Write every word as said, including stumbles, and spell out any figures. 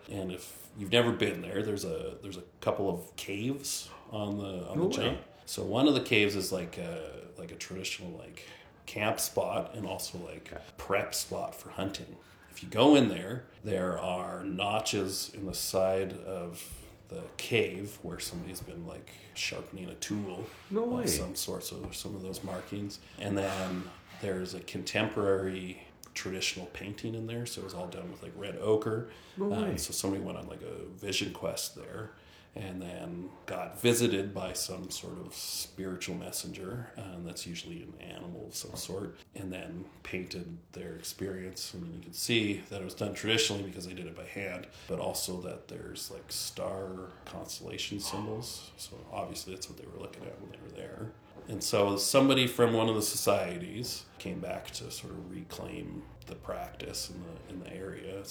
And if you've never been there, there's a there's a couple of caves on the on No the way. jump. So one of the caves is like a like a traditional like camp spot and also like a prep spot for hunting. If you go in there, there are notches in the side of the cave where somebody's been like sharpening a tool No way. of some sort. So there's some of those markings. And then there's a contemporary traditional painting in there. So it was all done with like red ochre. No way. Um, so somebody went on like a vision quest there and then got visited by some sort of spiritual messenger, um, that's usually an animal of some sort, and then painted their experience. I mean, you can see that it was done traditionally because they did it by hand, but also that there's like star constellation symbols. So obviously that's what they were looking at when they were there. And so somebody from one of the societies came back to sort of reclaim the practice in the in the area.